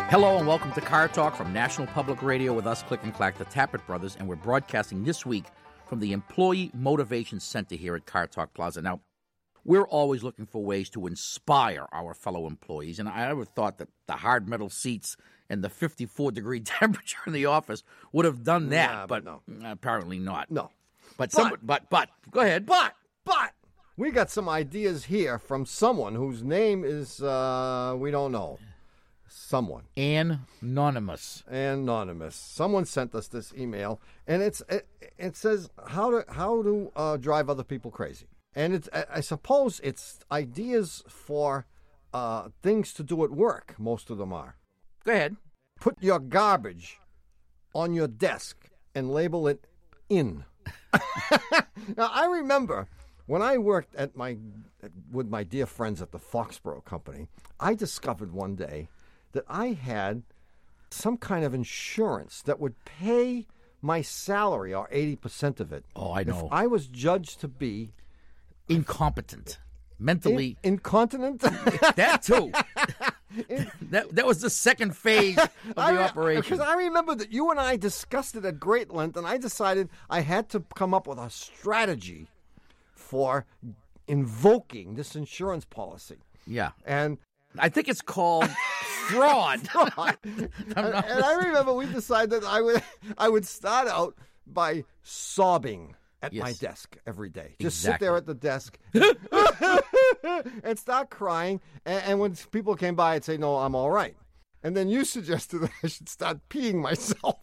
Hello and welcome to Car Talk from National Public Radio with us, Click and Clack, the Tappet Brothers, and we're broadcasting this week from the Employee Motivation Center here at Car Talk Plaza. Now, we're always looking for ways to inspire our fellow employees, and I never thought that the hard metal seats and the 54-degree temperature in the office would have done that, Yeah, but no. apparently not. No. But go ahead. But we got some ideas here from someone whose name is we don't know. Someone. Anonymous. Someone sent us this email, and it says how to drive other people crazy. And I suppose it's ideas for things to do at work. Most of them are. Go ahead. Put your garbage on your desk and label it in. Now, I remember when I worked with my dear friends at the Foxborough Company, I discovered one day that I had some kind of insurance that would pay my salary or 80% of it. Oh, I know. If I was judged to be incompetent, mentally incontinent. That too. That was the second phase of the operation. Because I remember that you and I discussed it at great length, and I decided I had to come up with a strategy for invoking this insurance policy. Yeah. And I think it's called fraud. And I remember we decided that I would start out by sobbing at my desk every day. Just sit there at the desk and start crying. And when people came by, I'd say, no, I'm all right. And then you suggested that I should start peeing myself.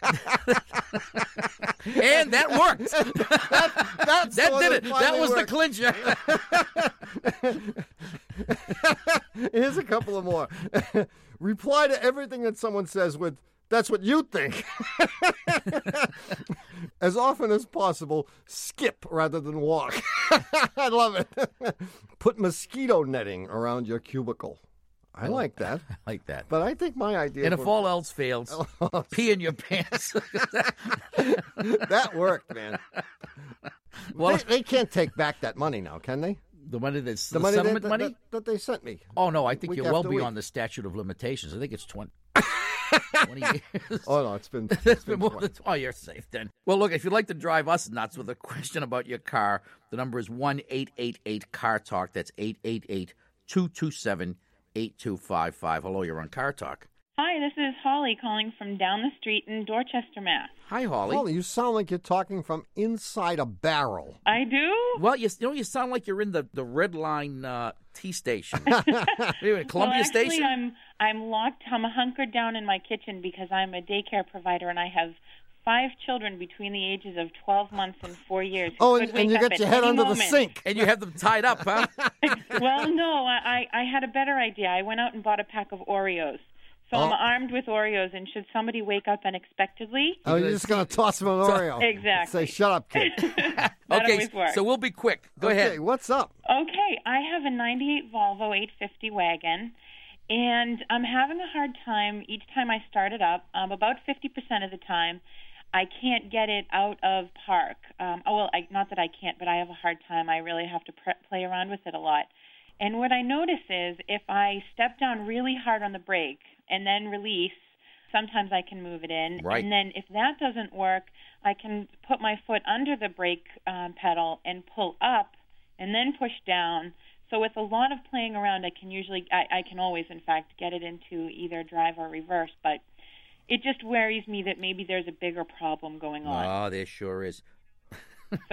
And that worked. That did it. That was worked. the clincher. Here's a couple of more. Reply to everything that someone says with, that's what you think. As often as possible, skip rather than walk. I love it. Put mosquito netting around your cubicle. I like that. I like that. But I think my idea... And if all else fails, pee in your pants. That worked, man. Well, they can't take back that money now, can they? The money that's the settlement money? That they sent me. Oh, no, I think you're well after week. beyond the statute of limitations. I think it's 20 years. Oh, no, it's been more 20. than... Oh, you're safe then. Well, look, if you'd like to drive us nuts with a question about your car, the number is 1-888-CAR-TALK. That's 888-227-8255. Hello, you're on Car Talk. Hi, this is Holly calling from down the street in Dorchester, Mass. Hi, Holly. Holly, you sound like you're talking from inside a barrel. I do? Well, you sound like you're in the Red Line T station. Columbia Station? I'm locked. I'm hunkered down in my kitchen because I'm a daycare provider, and I have 5 children between the ages of 12 months and 4 years. Oh, and you got your head under the sink. And you have them tied up, huh? Well, no, I had a better idea. I went out and bought a pack of Oreos. So I'm armed with Oreos, and should somebody wake up unexpectedly... Oh, you're just going to toss them an Oreo. Exactly. Say, shut up, kid. That okay, always works. so we'll be quick. Go ahead. Okay, what's up? Okay, I have a 98 Volvo 850 wagon, and I'm having a hard time each time I start it up. About 50% of the time, I can't get it out of park. Not that I can't, but I have a hard time. I really have to play around with it a lot. And what I notice is if I step down really hard on the brake and then release, sometimes I can move it in. Right. And then if that doesn't work, I can put my foot under the brake pedal and pull up and then push down. So with a lot of playing around, I can always, in fact, get it into either drive or reverse. But it just worries me that maybe there's a bigger problem going on. Oh, there sure is. So,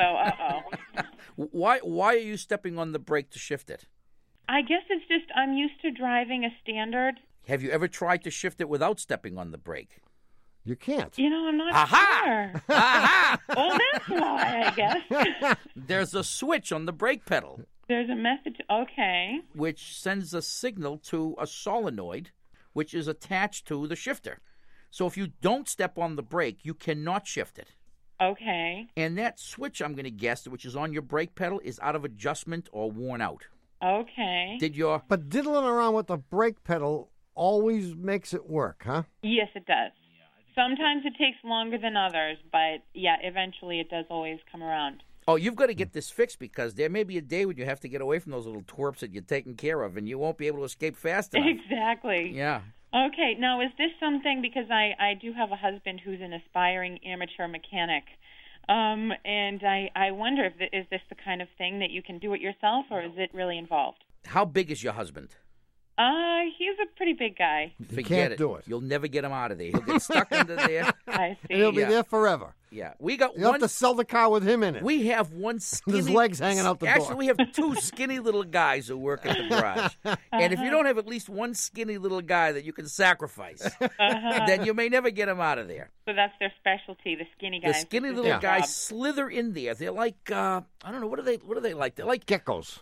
Why are you stepping on the brake to shift it? I guess it's just I'm used to driving a standard. Have you ever tried to shift it without stepping on the brake? You can't. I'm not Aha! sure. Aha! Oh, that's why, I guess. There's a switch on the brake pedal. There's a method. Okay. Which sends a signal to a solenoid, which is attached to the shifter. So if you don't step on the brake, you cannot shift it. Okay. And that switch, I'm going to guess, which is on your brake pedal, is out of adjustment or worn out. Okay. But diddling around with the brake pedal always makes it work, huh? Yes, it does. Sometimes it takes longer than others, but yeah, eventually it does always come around. Oh, you've got to get this fixed because there may be a day when you have to get away from those little twerps that you're taking care of, and you won't be able to escape fast enough. Exactly. Yeah. Okay, now is this something, because I do have a husband who's an aspiring amateur mechanic, and I wonder if is this the kind of thing that you can do it yourself, or is it really involved? How big is your husband? He's a pretty big guy. Forget can't do it. You'll never get him out of there. He'll get stuck under there. I see. And he'll be there forever. Yeah, we got You one. have to sell the car with him in it. We have one skinny. His legs hanging out the door. Actually, we have two skinny little guys who work at the garage. And if you don't have at least one skinny little guy that you can sacrifice, then you may never get him out of there. So that's their specialty, the skinny guys. The skinny This is little their guys job. slither in there. They're like I don't know, what are they like? They're like Geckos.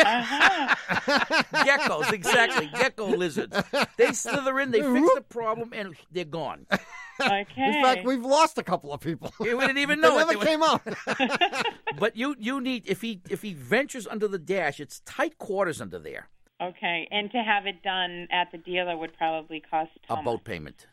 geckos, exactly. Gecko lizards. They slither in, they fix the problem, and they're gone. Okay. In fact, we've lost a couple of people. You didn't even They know it. never came out. But you need, if he ventures under the dash, it's tight quarters under there. Okay, and to have it done at the dealer would probably cost A boat payment.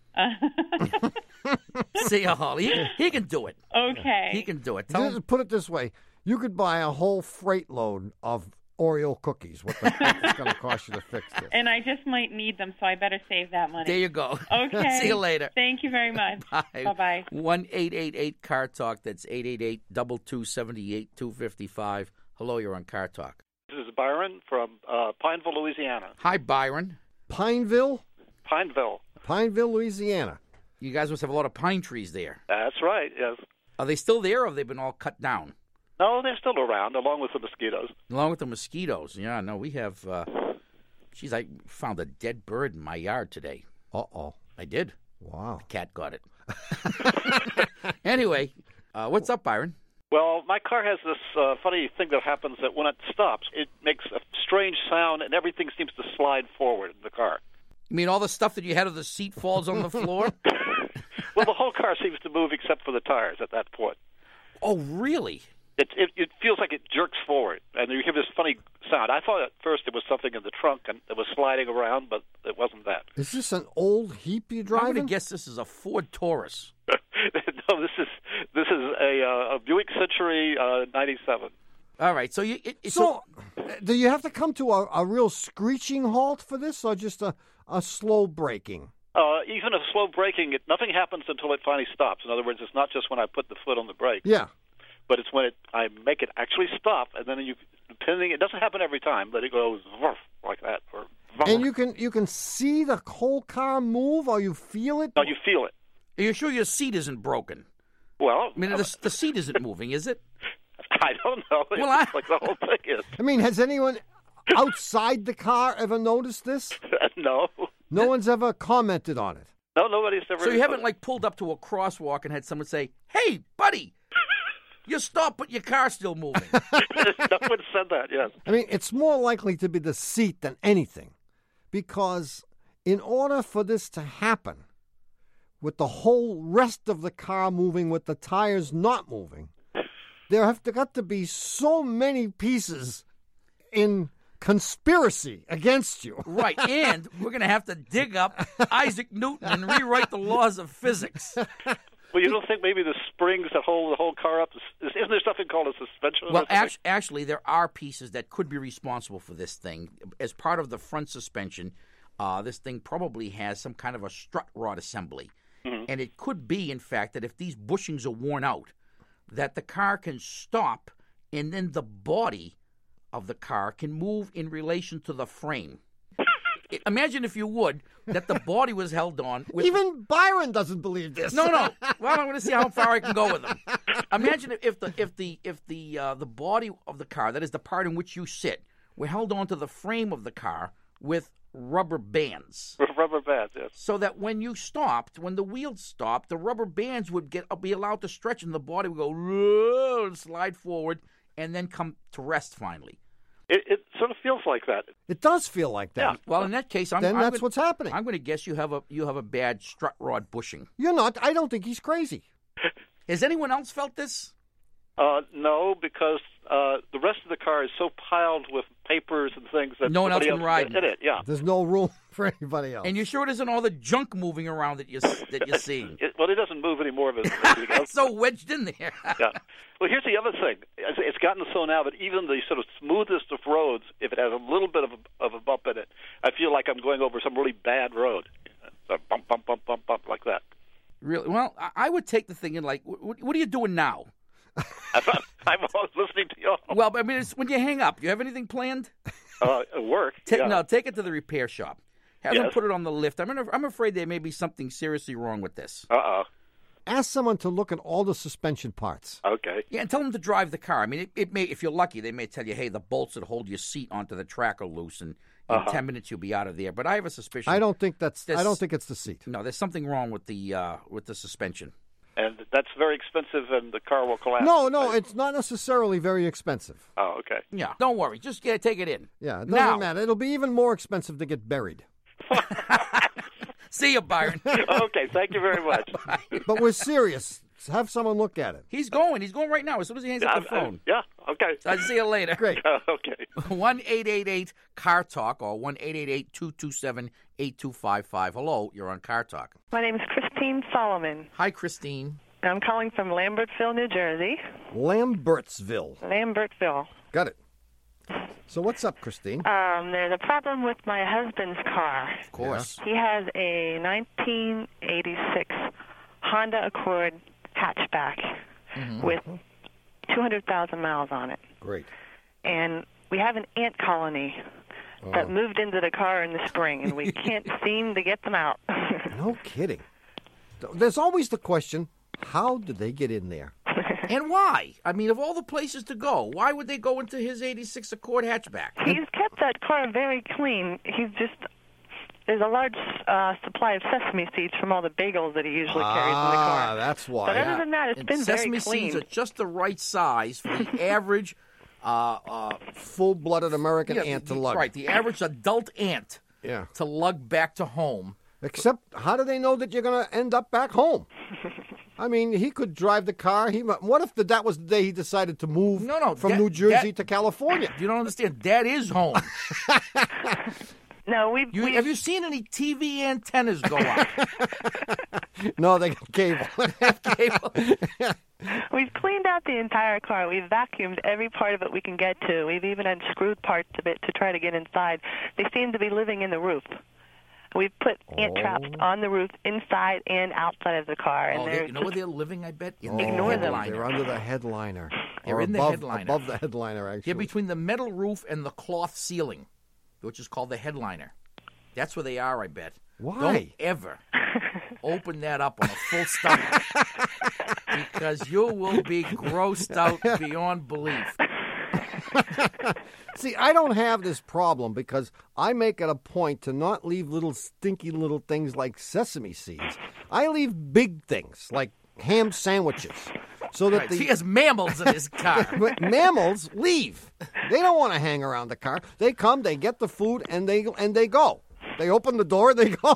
See, Holly, he can do it. Okay. He can do it. Tell him. Just put it this way. You could buy a whole freight load of Oreo cookies. What the heck it's going to cost you to fix this? And I just might need them, so I better save that money. There you go. Okay. See you later. Thank you very much. Bye. Bye-bye. 1-888 Talk. That's 888-278-255. Hello, you're on Car Talk. This is Byron from Pineville, Louisiana. Hi, Byron. Pineville, Louisiana. You guys must have a lot of pine trees there. That's right, yes. Are they still there, or have they been all cut down? No, they're still around, along with the mosquitoes. Along with the mosquitoes. Yeah, no, we have... Geez, I found a dead bird in my yard today. Uh-oh. I did. Wow. Cat got it. Anyway, what's up, Byron? Well, my car has this funny thing that happens that when it stops, it makes a strange sound, and everything seems to slide forward in the car. You mean all the stuff that you had on the seat falls on the floor? Well, the whole car seems to move except for the tires at that point. Oh, really? It feels like it jerks forward, and you hear this funny sound. I thought at first it was something in the trunk and it was sliding around, but it wasn't that. Is this an old Heap you I'm driving? going to guess this is a Ford Taurus. No, this is a Buick Century 97. All right, so do you have to come to a real screeching halt for this, or just a slow braking? Even if slow braking, nothing happens until it finally stops. In other words, it's not just when I put the foot on the brake. Yeah. But it's when I make it actually stop, and then depending, it doesn't happen every time, but it goes like that. And you can see the whole car move, or you feel it? No, you feel it. Are you sure your seat isn't broken? Well, I mean, the seat isn't moving, is it? I don't know. It Well, looks like the whole thing is. I mean, has anyone outside the car ever noticed this? No. No one's ever commented on it. No, nobody's ever. So you haven't, like, pulled up to a crosswalk and had someone say, "Hey, buddy, you stopped, but your car's still moving." No one said that, yes. I mean, it's more likely to be the seat than anything, because in order for this to happen, with the whole rest of the car moving, with the tires not moving, there have got to be so many pieces in conspiracy against you. Right, and we're going to have to dig up Isaac Newton and rewrite the laws of physics. Well, you don't think maybe the springs that hold the whole car up, isn't there something called a suspension? Well, actually, there are pieces that could be responsible for this thing. As part of the front suspension, this thing probably has some kind of a strut rod assembly. Mm-hmm. And it could be, in fact, that if these bushings are worn out, that the car can stop, and then the body of the car can move in relation to the frame. Imagine, if you would, that the body was held on. Even Byron doesn't believe this. No. Well, I'm going to see how far I can go with him. Imagine if the body of the car, that is the part in which you sit, were held onto the frame of the car with rubber bands. With rubber bands, yes. So that when you stopped, when the wheels stopped, the rubber bands would be allowed to stretch, and the body would go and slide forward, and then come to rest finally. It sort of feels like that. It does feel like that. Yeah. Well, in that case, that's what's happening. I'm going to guess you have a bad strut rod bushing. You're not. I don't think he's crazy. Has anyone else felt this? No, because the rest of the car is so piled with papers and things that no one else can ride in it. Yeah, there's no room for anybody else. And you're sure it isn't all the junk moving around that you're seeing? It doesn't move any more of it. It's so wedged in there. Yeah. Well, here's the other thing. It's gotten so now that even the sort of smoothest of roads, if it has a little bit of a bump in it, I feel like I'm going over some really bad road. bump, bump, bump, bump, bump, like that. Really? Well, I would take the thing in like, what are you doing now? I'm always listening to you all. Well, I mean, it's when you hang up. You have anything planned? Work. No, take it to the repair shop. Have them Yes. put it on the lift. I'm afraid there may be something seriously wrong with this. Uh-oh. Ask someone to look at all the suspension parts. Okay. Yeah, and tell them to drive the car. I mean, it may, if you're lucky, they may tell you, hey, the bolts that hold your seat onto the track are loose, and in 10 minutes you'll be out of there. But I have a suspicion. I don't think it's the seat. No, there's something wrong with the suspension. And that's very expensive, and the car will collapse. No, it's not necessarily very expensive. Oh, okay. Yeah, don't worry. Just take it in. Yeah, it doesn't Now. matter. It'll be even more expensive to get buried. See you, Byron. Okay, thank you very much. But we're serious. Have someone look at it. He's going right now as soon as he hangs up the phone. Yeah, okay. I'll see you later. Great. Okay. 1-888-CAR-TALK or 1-888-227-8255. Hello, you're on Car Talk. My name is Christine Solomon. Hi, Christine. I'm calling from Lambertville, New Jersey. Lambertsville. Lambertville. Got it. So what's up, Christine? There's a problem with my husband's car. Of course. He has a 1986 Honda Accord hatchback with 200,000 miles on it. Great. And we have an ant colony that moved into the car in the spring, and we can't seem to get them out. No kidding. There's always the question, how did they get in there? And why? I mean, of all the places to go, why would they go into his 86 Accord hatchback? He's kept that car very clean. There's a large supply of sesame seeds from all the bagels that he usually carries in the car. That's why. But other than that, it's And been very sesame clean. seeds are just the right size for the average Full-blooded American ant to lug. Right, the average adult ant Yeah. to lug back to home. Except, how do they know that you're going to end up back home? I mean, he could drive the car. What if that was the day he decided to move from New Jersey to California? You don't understand. That is home. No, Have you seen any TV antennas go up? No, they got cable. We've cleaned out the entire car. We've vacuumed every part of it we can get to. We've even unscrewed parts of it to try to get inside. They seem to be living in the roof. We've put ant traps on the roof, inside and outside of the car. And You know where they're living, I bet? In the Ignore them. headliner. They're under the headliner. They're Or in the above, headliner. Above the headliner, actually. They're between the metal roof and the cloth ceiling, which is called the headliner. That's where they are, I bet. Why? Don't ever open that up on a full stomach because you will be grossed out beyond belief. See, I don't have this problem because I make it a point to not leave little stinky little things like sesame seeds. I leave big things like ham sandwiches. So that He has mammals in his car. mammals leave. They don't want to hang around the car. They come, they get the food, and they go. They open the door, they go.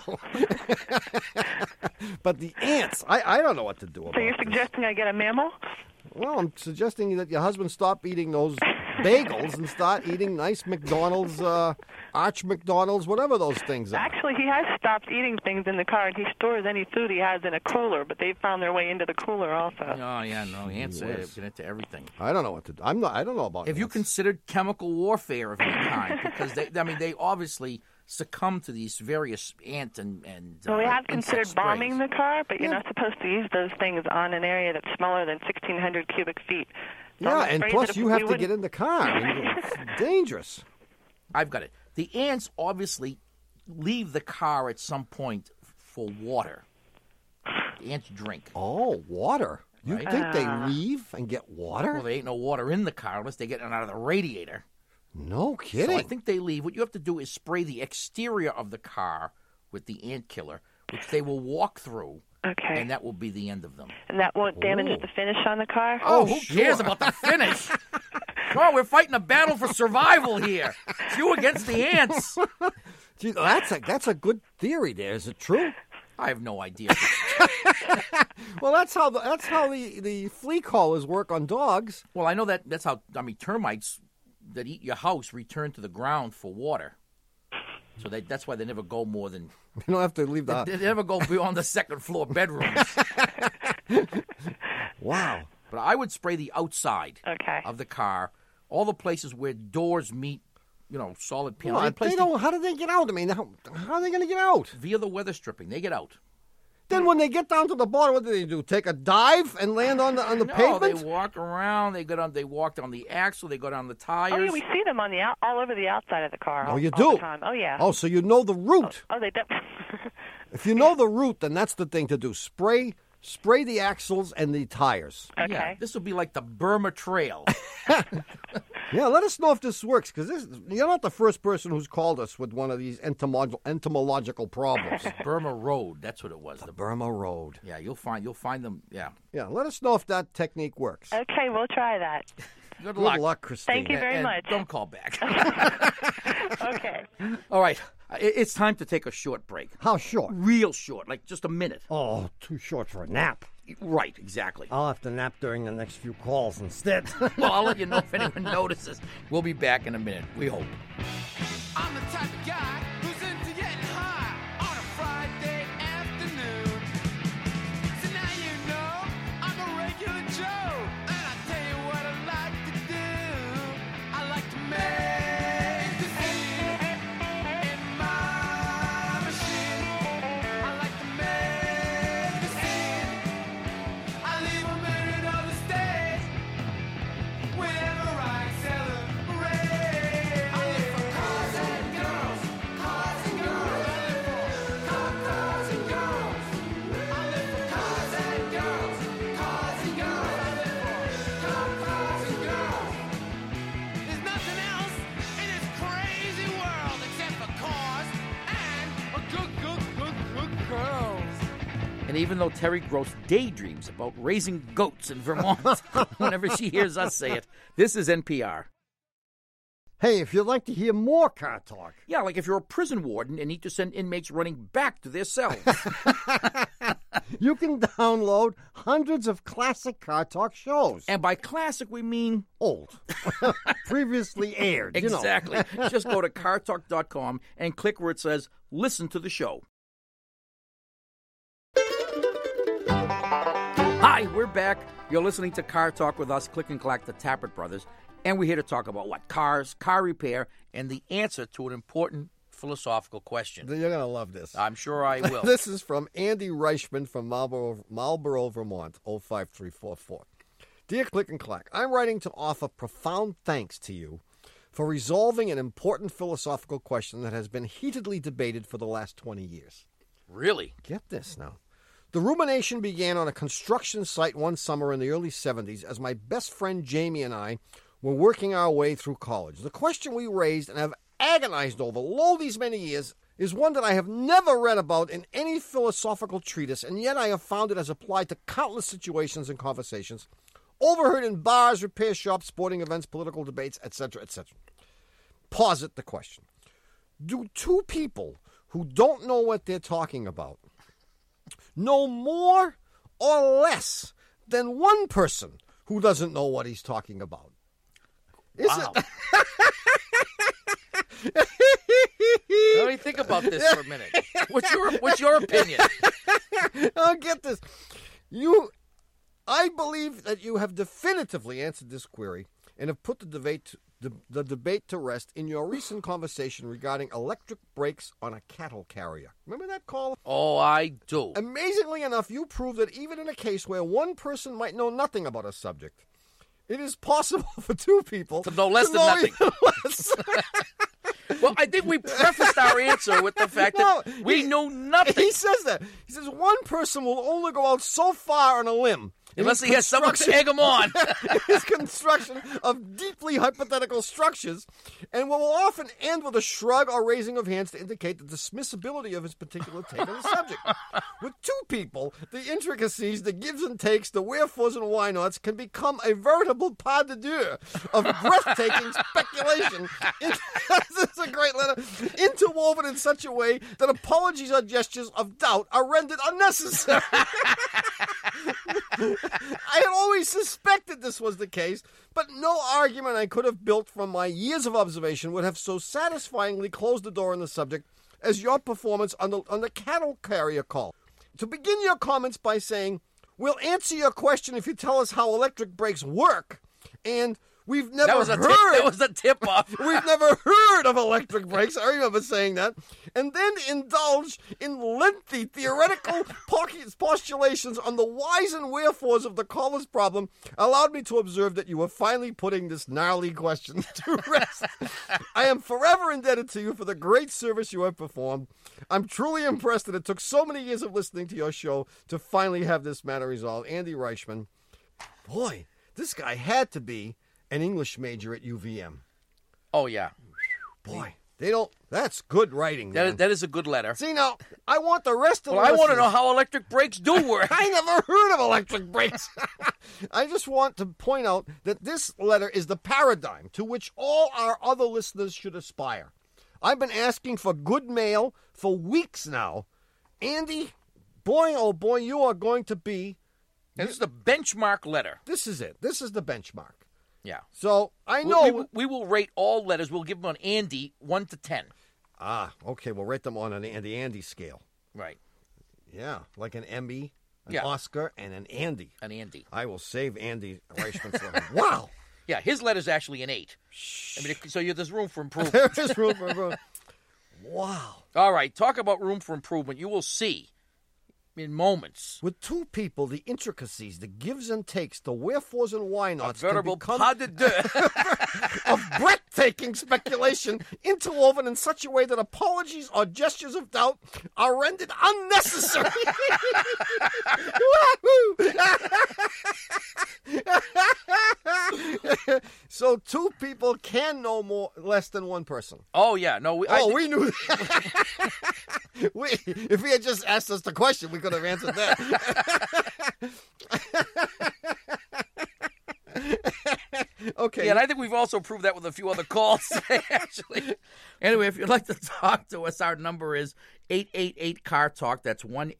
But the ants, I don't know what to do about So you're this. suggesting I get a mammal? Well, I'm suggesting that your husband stop eating those bagels and start eating nice McDonald's, Arch McDonald's, whatever those things are. Actually, he has stopped eating things in the car, and he stores any food he has in a cooler, but they've found their way into the cooler also. Oh, yeah, no, ants get into everything. I don't know what to do. I don't know about Have you ants. considered chemical warfare of any kind? Because they obviously succumb to these various ant and Well, we have insect considered sprays. bombing the car, but you're not supposed to use those things on an area that's smaller than 1,600 cubic feet. So Yeah, I'm and afraid plus that if you we have to wouldn't- get in the car. I mean, it's dangerous. I've got it. The ants obviously leave the car at some point for water. The ants drink. Oh, water. You Right. think they leave and get water? Well, there ain't no water in the car unless they get it out of the radiator. No kidding. So I think they leave. What you have to do is spray the exterior of the car with the ant killer, which they will walk through, Okay. and that will be the end of them. And that won't damage the finish on the car? Oh, who cares about the finish? Come on, we're fighting a battle for survival here. It's you against the ants. Gee, that's a good theory there. Is it true? I have no idea. Well, that's how the flea collars work on dogs. Well, I know that's how, termites that eat your house return to the ground for water. So that's why they never go more than... You don't have to leave the... They never go beyond the second floor bedrooms. Wow. But I would spray the outside Okay. of the car, all the places where doors meet solid panel. Well, they don't. How do they get out? I mean, how are they going to get out? Via the weather stripping. They get out. Then when they get down to the bottom, what do? Take a dive and land on the No, pavement? they walk around. They walk down the axle. They go down the tires. Oh, yeah, we see them on all over the outside of the car. Oh, you all do? the time. Oh, yeah. Oh, so you know the route. Oh, they If you know the route, then that's the thing to do. Spray the axles and the tires. Okay. Yeah, this will be like the Burma Trail. Yeah, let us know if this works, because you're not the first person who's called us with one of these entomological problems. Burma Road, that's what it was. The Burma Road. Yeah, you'll find them. Yeah. Yeah, let us know if that technique works. Okay, we'll try that. Good Good luck, Christine. Thank you very much. Don't call back. Okay. All right, it's time to take a short break. How short? Real short, like just a minute. Oh, too short for a nap. Right, exactly. I'll have to nap during the next few calls instead. Well, I'll let you know if anyone notices. We'll be back in a minute. We hope. I'm the type of guy who's into getting high on a Friday afternoon. So now you know I'm a regular Joe, and I tell you what I like to do. I like to make the scene in my machine. I like to make the scene. I leave a minute on the stage whenever I celebrate. I live for cars and girls, cars and girls. I live for cars and girls. I live for cars and girls, cars and girls. I live for cars and girls. There's nothing else in this crazy world except for cars and good girls. And even though Terry Gross daydreams about raising goats in Vermont whenever she hears us say it, this is NPR. Hey, if you'd like to hear more car talk, Yeah, like if you're a prison warden and need to send inmates running back to their cells. you can download hundreds of classic car talk shows. And by classic, we mean Old. Previously aired. exactly. Just go to cartalk.com and click where it says listen to the show. Hi, we're back. You're listening to Car Talk with us, Click and Clack, the Tappert Brothers. And we're here to talk about what? Cars, car repair, and the answer to an important philosophical question. You're going to love this. I'm sure I will. This is from Andy Reichman from Marlboro, Vermont, 05344. Dear Click and Clack, I'm writing to offer profound thanks to you for resolving an important philosophical question that has been heatedly debated for the last 20 years. Really? Get this now. The rumination began on a construction site one summer in the early 70s as my best friend Jamie and I were working our way through college. The question we raised and have agonized over lo these many years is one that I have never read about in any philosophical treatise, and yet I have found it has applied to countless situations and conversations, overheard in bars, repair shops, sporting events, political debates, etc., etc. Posit the question. Do two people who don't know what they're talking about know more or less than one person who doesn't know what he's talking about? Wow. Let me think about this for a minute. What's your opinion? I'll get this. I believe that you have definitively answered this query and have put the debate to rest in your recent conversation regarding electric brakes on a cattle carrier. Remember that call? Oh, I do. Amazingly enough, you proved that even in a case where one person might know nothing about a subject, it is possible for two people to know less than nothing. Less. Well, I think we prefaced our answer with the fact that we know nothing. He says that. He says one person will only go out so far on a limb. Unless he has someone to egg him on. His construction of deeply hypothetical structures, and will often end with a shrug or raising of hands to indicate the dismissibility of his particular take on the subject. With two people, the intricacies, the gives and takes, the wherefores and why nots can become a veritable pas de deux of breathtaking speculation. This is a great letter. Interwoven in such a way that apologies or gestures of doubt are rendered unnecessary. I had always suspected this was the case, but no argument I could have built from my years of observation would have so satisfyingly closed the door on the subject as your performance on the cattle carrier call. To begin your comments by saying, we'll answer your question if you tell us how electric brakes work, and We've never That was a heard. tip. That was a tip off. We've never heard of electric brakes. I remember saying that. And then indulge in lengthy theoretical postulations on the whys and wherefores of the caller's problem allowed me to observe that you were finally putting this gnarly question to rest. I am forever indebted to you for the great service you have performed. I'm truly impressed that it took so many years of listening to your show to finally have this matter resolved. Andy Reichman. Boy, this guy had to be an English major at UVM. Oh, yeah. Boy, they don't. That's good writing. Man. That is a good letter. See, now, I want the rest of Well, the I want to listeners- know how electric brakes do work. I never heard of electric brakes. I just want to point out that this letter is the paradigm to which all our other listeners should aspire. I've been asking for good mail for weeks now. Andy, boy, oh boy, you are going to be... And this is the benchmark letter. This is it. This is the benchmark. Yeah. So, I know... We will rate all letters. We'll give them on Andy 1 to 10. Okay, we'll rate them on the Andy scale. Right. Yeah, like an Emmy, an Yeah. Oscar, and an Andy. An Andy. I will save Andy Reichman's letter. Wow! Yeah, his letter's actually an 8. I mean, so there's room for improvement. There is room for improvement. Wow. All right, talk about room for improvement. You will see in moments. With two people, the intricacies, the gives and takes, the wherefores and why A nots veritable can become pas de deux. of breathtaking speculation interwoven in such a way that apologies or gestures of doubt are rendered unnecessary. So two people can know less than one person. Oh, yeah. No, we We knew that. If he had just asked us the question, we could have answered that. Okay. Yeah, and I think we've also proved that with a few other calls today, actually. Anyway, if you'd like to talk to us, our number is 888-CAR-TALK. That's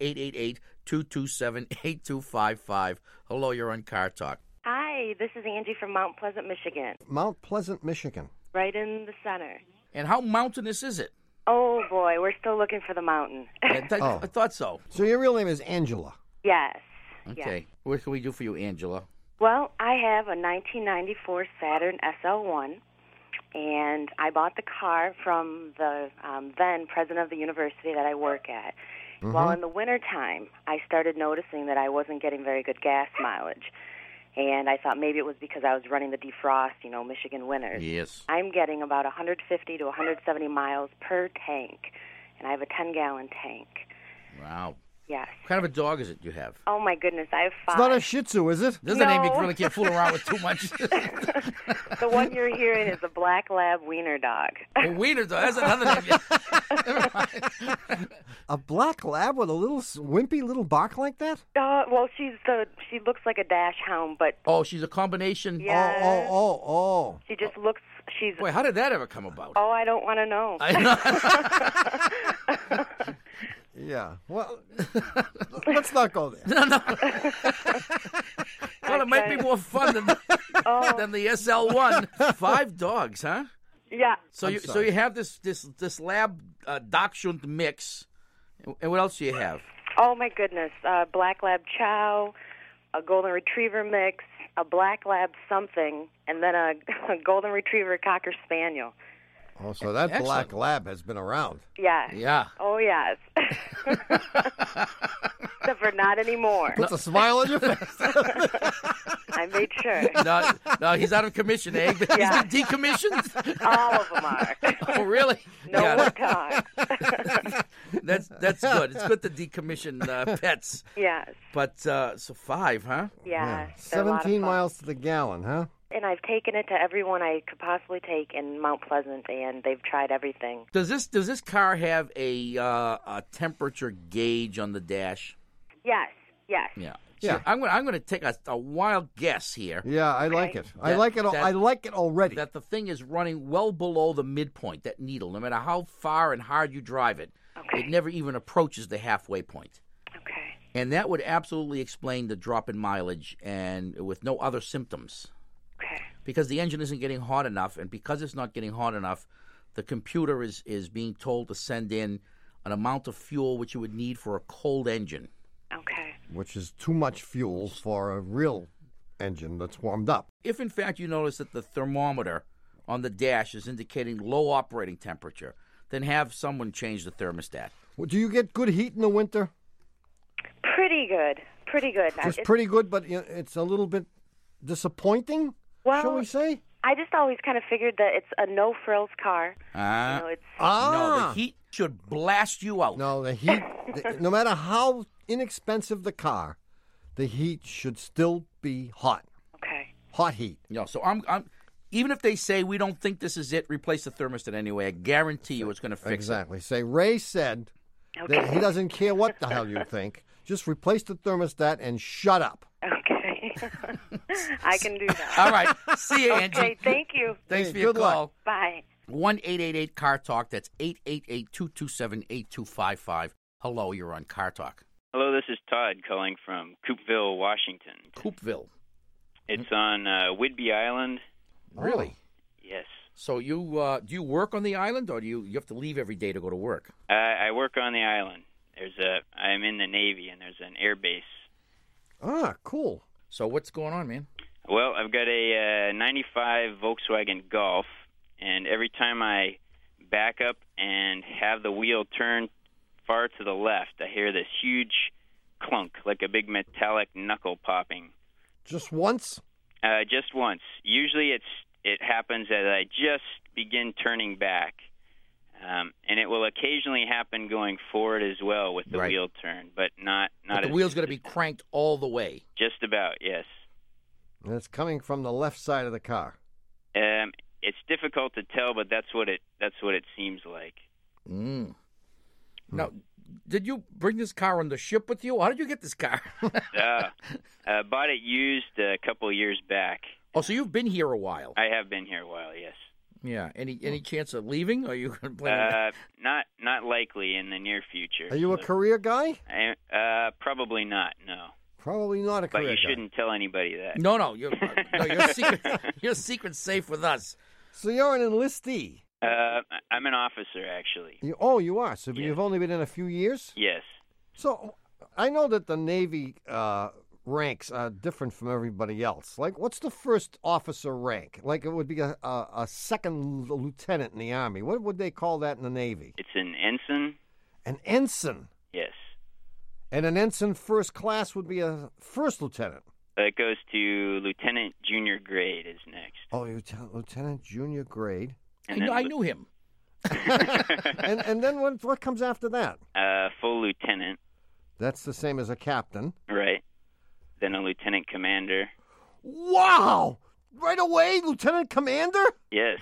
1-888-227-8255. Hello, you're on Car Talk. Hi, this is Angie from Mount Pleasant, Michigan, Mount Pleasant, Michigan. right in the center. And how mountainous is it? Oh boy, we're still looking for the mountain. I thought so. So your real name is Angela. Yes. Okay. Yes. What can we do for you, Angela? Well, I have a 1994 Saturn SL1, and I bought the car from the then president of the university that I work at. Well, in the wintertime, I started noticing that I wasn't getting very good gas mileage. And I thought maybe it was because I was running the defrost, Michigan winters. Yes. I'm getting about 150 to 170 miles per tank, and I have a 10-gallon tank. Wow. Yes. What kind of a dog is it you have? Oh, my goodness, I have 5. It's not a Shih Tzu, is it? This is a name you No. really can't fool around with too much. The one you're hearing is a black lab wiener dog. A wiener dog. That's another name. A black lab with a little wimpy little bark like that? Well, she looks like a dash hound, but Oh, she's a combination. Yeah. Oh. she just looks. She's. Boy, how did that ever come about? Oh, I don't want to know. Yeah. Well, let's not go there. Well, it might be more fun than the SL1. 5 dogs, huh? Yeah. So you have this lab Dachshund mix, and what else do you have? Oh my goodness, black lab chow, a golden retriever mix, a black lab something, and then a golden retriever cocker spaniel. Oh, so that Excellent. black lab has been around. Yeah. Yeah. Oh yes. Except for not anymore. Puts a smile on your face. I made sure. No, he's out of commission, eh? Yeah. He's been decommissioned. All of them are. Oh, really? No Yeah, more talk. that's good. It's good to decommission pets. Yes. But so 5, huh? Yeah. they're a lot of 17 fun. miles to the gallon, huh? And I've taken it to everyone I could possibly take in Mount Pleasant, and they've tried everything. Does this car have a temperature gauge on the dash? Yes. Yes. Yeah. Yeah. See, I'm going to take a wild guess here Yeah, I like it. I That- like it. that- I like it already. that the thing is running well below the midpoint. That needle, no matter how far and hard you drive it, Okay. it never even approaches the halfway point. Okay. And that would absolutely explain the drop in mileage and with no other symptoms. Okay. Because the engine isn't getting hot enough, and because it's not getting hot enough, the computer is being told to send in an amount of fuel which you would need for a cold engine. Okay. Which is too much fuel for a real engine that's warmed up. If, in fact, you notice that the thermometer on the dash is indicating low operating temperature, then have someone change the thermostat. Well, do you get good heat in the winter? Pretty good. Pretty good. Just pretty good, but it's a little bit disappointing, Well, shall we say? I just always kind of figured that it's a no-frills car. It's No, the heat should blast you out. No, the heat, no matter how inexpensive the car, the heat should still be hot. okay. Hot heat. No, so I'm even if they say we don't think this is it, replace the thermostat anyway. I guarantee you it's going to fix Exactly. Say, Ray said that he doesn't care what the hell you think. Just replace the thermostat and shut up. Okay. I can do that. it. All right. See you, Angie. Okay, thank you. Thanks Hey, for your good luck. call. Bye. 1-888-CAR-TALK. That's 888-227-8255. Hello, you're on Car Talk. Hello, this is Todd calling from Coopville, Washington. Coopville. It's on Whidbey Island. Really? Yes. So you do you work on the island, or do you have to leave every day to go to work? I work on the island. I'm in the Navy, and there's an air base. Ah, cool. So what's going on, man? Well, I've got a 95 Volkswagen Golf, and every time I back up and have the wheel turn far to the left, I hear this huge clunk, like a big metallic knuckle popping. Just once? Just once. Usually it happens as I just begin turning back. And it will occasionally happen going forward as well with the wheel turn, but not But the as wheel's going to be cranked all the way. just about, yes. And it's coming from the left side of the car. It's difficult to tell, but that's what it seems like. Mm. Now, did you bring this car on the ship with you? How did you get this car? Bought it used a couple of years back. Oh, so you've been here a while. I have been here a while, yes. Yeah. Any chance of leaving? Or are you going to plan on Not likely in the near future. Are you a career guy? Probably not. No. Probably not a But career you guy. shouldn't tell anybody that. No, your secret's safe with us. So you're an enlistee. I'm an officer, actually. You are. So you've only been in a few years? Yes. So I know that the Navy ranks are different from everybody else. Like, what's the first officer rank? Like, it would be a second lieutenant in the Army. What would they call that in the Navy? It's an ensign. An ensign. Yes. And an ensign first class would be a first lieutenant. It goes to lieutenant junior grade is next. Oh, lieutenant junior grade. And then I knew him. and then what comes after that? Full lieutenant. That's the same as a captain. Right. Then a lieutenant commander. Wow! Right away, lieutenant commander? Yes.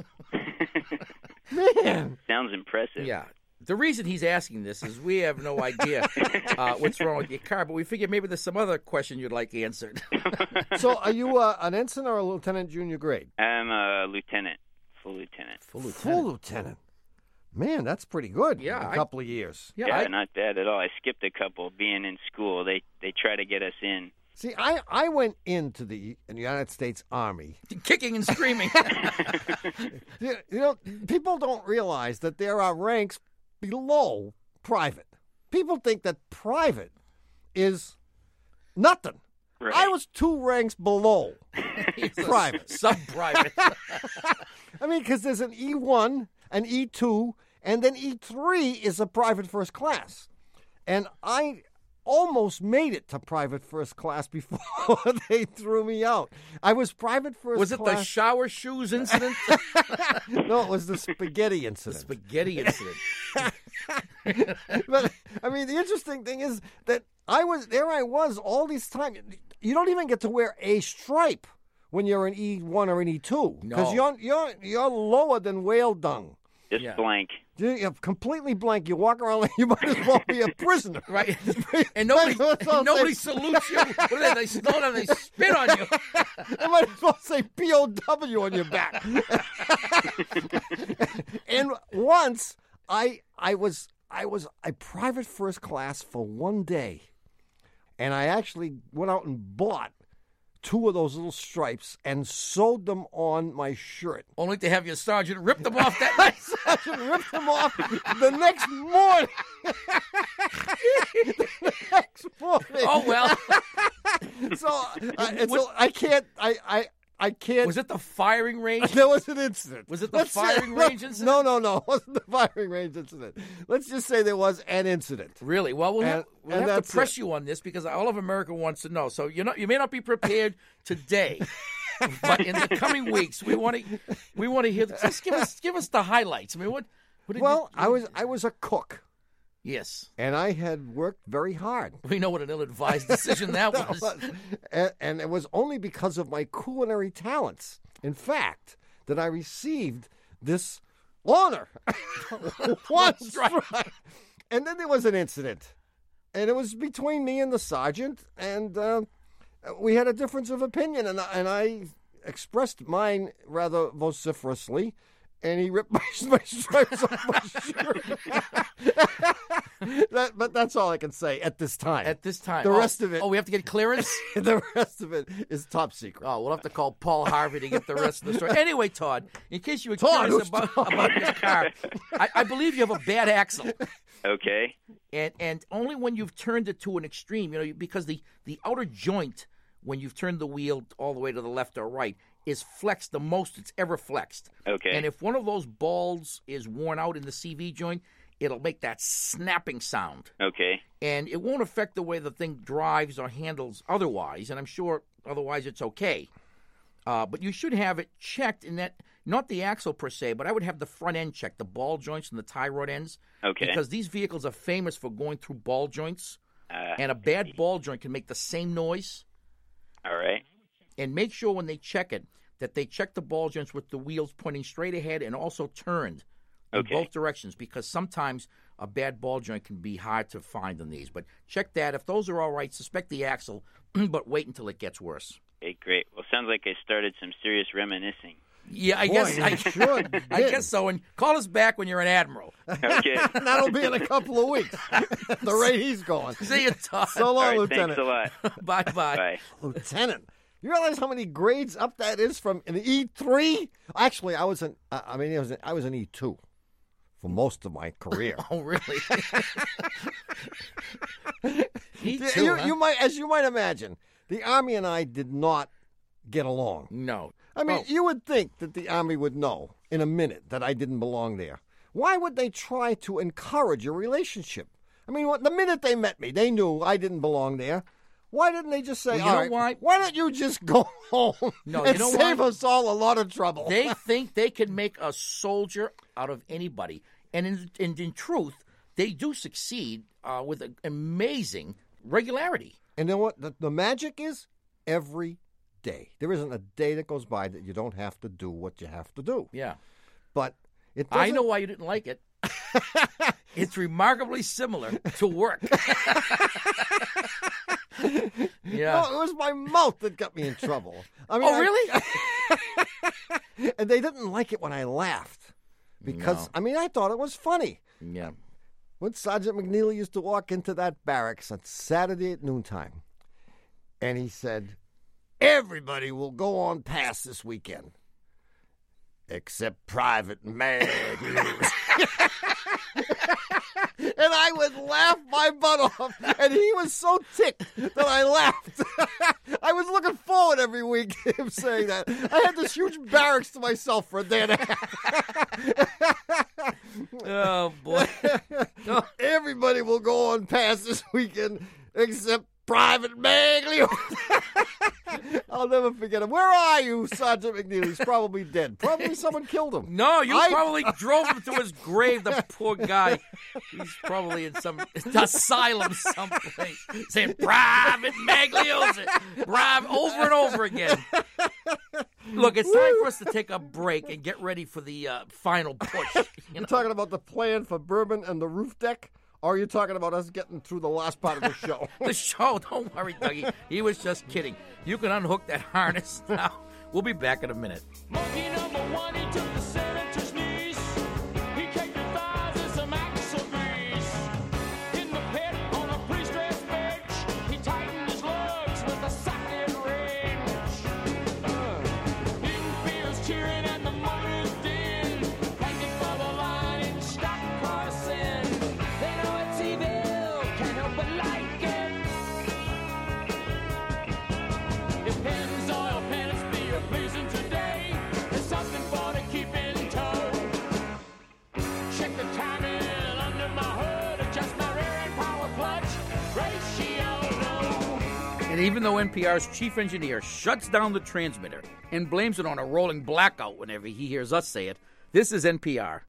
Man! Sounds impressive. Yeah. The reason he's asking this is we have no idea what's wrong with your car, but we figured maybe there's some other question you'd like answered. So are you an ensign or a lieutenant junior grade? I'm a lieutenant. Full lieutenant. Full lieutenant. Man, that's pretty good. Yeah, in a couple of years. Yeah, not bad at all. I skipped a couple being in school. They try to get us in. See, I went into the United States Army. Kicking and screaming. You know, people don't realize that there are ranks below private. People think that private is nothing. Right. I was 2 ranks below private. Sub-private. I mean, because there's an E1, an E2, and then E3 is a private first class. And I almost made it to private first class before they threw me out. I was private first Was it class. the shower shoes incident? No, it was the spaghetti incident. Spaghetti incident. But, I mean, the interesting thing is that I was all this time. You don't even get to wear a stripe when you're an E1 or an E2 because No. you're lower than whale dung. Just blank. You're completely blank. You walk around like you might as well be a prisoner. Right. And nobody salutes you. What do they slow down, they spit on you. They might as well say POW on your back. And once I was a private first class for one day, and I actually went out and bought 2 of those little stripes and sewed them on my shirt. Only to have your sergeant rip them off that night. Sergeant ripped them off the next morning. The next morning. Oh, well. So I can't. I can't. Was it the firing range? There was an incident. Was it the firing range incident? No. It wasn't the firing range incident. Let's just say there was an incident. Really? Well, we'll have to that's press you on this because all of America wants to know. So you may not be prepared today, but in the coming weeks, we want to hear. Just give us the highlights. I mean, what did I was a cook. Yes. And I had worked very hard. We know what an ill-advised decision that was. And it was only because of my culinary talents, in fact, that I received this honor. Once, right. And then there was an incident. And it was between me and the sergeant, and we had a difference of opinion, and I expressed mine rather vociferously. And he ripped my stripes off my shirt. But that's all I can say at this time. At this time. The rest of it. Oh, we have to get clearance? The rest of it is top secret. Oh, we'll have to call Paul Harvey to get the rest of the story. Anyway, Todd, in case you were curious about this car, I believe you have a bad axle. Okay. And only when you've turned it to an extreme, because the outer joint, when you've turned the wheel all the way to the left or right, is flexed the most it's ever flexed. Okay. And if one of those balls is worn out in the CV joint, it'll make that snapping sound. Okay. And it won't affect the way the thing drives or handles otherwise, and I'm sure otherwise it's okay. But you should have it checked in that, not the axle per se, but I would have the front end checked, the ball joints and the tie rod ends. Okay. Because these vehicles are famous for going through ball joints, and a bad ball joint can make the same noise. All right. And make sure when they check it that they check the ball joints with the wheels pointing straight ahead and also turned in both directions, because sometimes a bad ball joint can be hard to find in these. But check that. If those are all right, suspect the axle, but wait until it gets worse. Okay, great. Well, sounds like I started some serious reminiscing. Yeah, I guess so. And call us back when you're an admiral. Okay. That'll be in a couple of weeks. The rate he's going. See you, Todd. So long, All right, Lieutenant. Thanks a lot. Bye. Bye. Lieutenant. You realize how many grades up that is from an E3? Actually, I was an E2 for most of my career. Oh, really? You might imagine, the Army and I did not get along. No. I mean, you would think that the Army would know in a minute that I didn't belong there. Why would they try to encourage a relationship? I mean, the minute they met me, they knew I didn't belong there. Why didn't they just say, why don't you just go home and save us all a lot of trouble? They think they can make a soldier out of anybody. And in truth, they do succeed with an amazing regularity. And you know what? The magic is every day. There isn't a day that goes by that you don't have to do what you have to do. Yeah. But it doesn't... I know why you didn't like it. It's remarkably similar to work. Yeah. No, it was my mouth that got me in trouble. I mean, really? And they didn't like it when I laughed. Because, I thought it was funny. Yeah. When Sergeant McNeely used to walk into that barracks on Saturday at noontime, and he said, "Everybody will go on pass this weekend, except Private Magnus." And I would laugh my butt off, and he was so ticked that I laughed. I was looking forward every week to him saying that. I had this huge barracks to myself for a day and a half. Oh, boy. Everybody will go on pass this weekend except Private Maglio. I'll never forget him. Where are you, Sergeant McNeely? He's probably dead. Probably someone killed him. No, you probably drove him to his grave, the poor guy. He's probably in some asylum someplace saying, "Private Magliosi," over and over again. Look, it's time for us to take a break and get ready for the final push. You're talking about the plan for Bourbon and the roof deck? Or are you talking about us getting through the last part of the show? The show, don't worry, Dougie. He was just kidding. You can unhook that harness now. We'll be back in a minute. Monkey number one, he took the senator's niece. He kicked the thighs and some axle grease. In the pit on a pre-stressed bench, he tightened his lugs with a socket wrench. Infields cheering and the motors din. Hanging for the line in stock car sin. They know it's evil, can't help but like it. And even though NPR's chief engineer shuts down the transmitter and blames it on a rolling blackout whenever he hears us say it, this is NPR.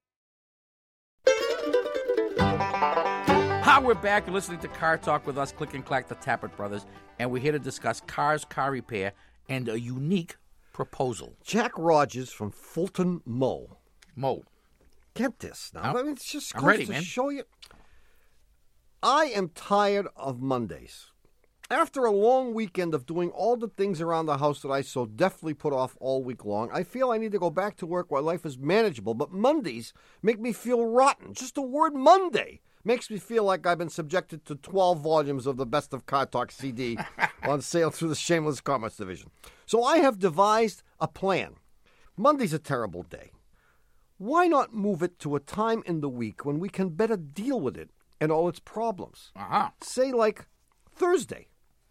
Hi, we're back. You're listening to Car Talk with us, Click and Clack, the Tappert Brothers, and we're here to discuss cars, car repair, and a unique proposal. Jack Rogers from Fulton, Mo. Get this now. Oh. I mean, it's just I'm goes ready, to man. show you. I am tired of Mondays. After a long weekend of doing all the things around the house that I so deftly put off all week long, I feel I need to go back to work while life is manageable. But Mondays make me feel rotten. Just the word Monday makes me feel like I've been subjected to 12 volumes of the Best of Car Talk CD on sale through the Shameless Commerce Division. So I have devised a plan. Monday's a terrible day. Why not move it to a time in the week when we can better deal with it and all its problems? Say like Thursday.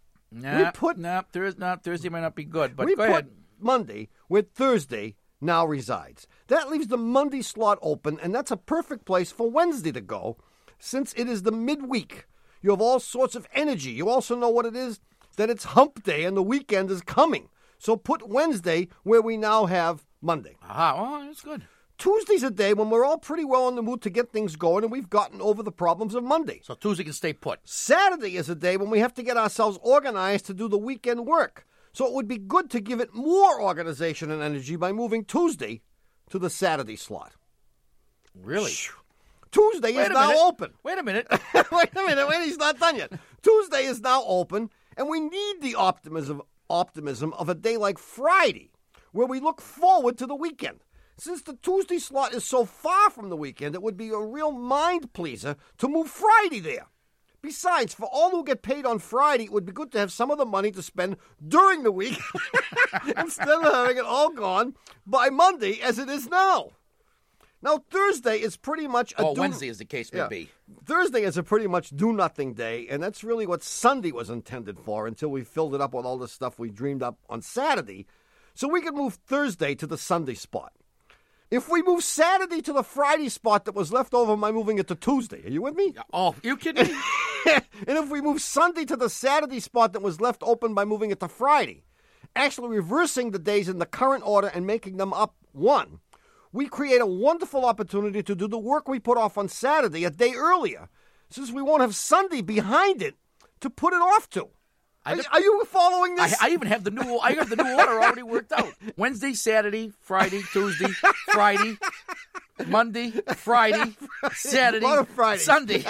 Thursday might not be good, but we go put ahead. Monday where Thursday now resides. That leaves the Monday slot open, and that's a perfect place for Wednesday to go, since it is the midweek. You have all sorts of energy. You also know what it is, that it's hump day and the weekend is coming. So put Wednesday where we now have Monday. Well, that's good. Tuesday's a day when we're all pretty well in the mood to get things going and we've gotten over the problems of Monday. So Tuesday can stay put. Saturday is a day when we have to get ourselves organized to do the weekend work. So it would be good to give it more organization and energy by moving Tuesday to the Saturday slot. Really? Tuesday is now open. Wait a minute. Wait, he's not done yet. Tuesday is now open, and we need the optimism of a day like Friday, where we look forward to the weekend. Since the Tuesday slot is so far from the weekend, it would be a real mind pleaser to move Friday there. Besides, for all who get paid on Friday, it would be good to have some of the money to spend during the week instead of having it all gone by Monday as it is now. Now, Thursday is pretty much Wednesday as the case may be. Thursday is a pretty much do-nothing day, and that's really what Sunday was intended for until we filled it up with all the stuff we dreamed up on Saturday. So we could move Thursday to the Sunday spot. If we move Saturday to the Friday spot that was left over by moving it to Tuesday, are you with me? Oh, you kidding me? And if we move Sunday to the Saturday spot that was left open by moving it to Friday, actually reversing the days in the current order and making them up one, we create a wonderful opportunity to do the work we put off on Saturday a day earlier, since we won't have Sunday behind it to put it off to. Are you following this? I even have the new order already worked out. Wednesday, Saturday, Friday, Tuesday, Friday, Monday, Friday, Saturday, Sunday.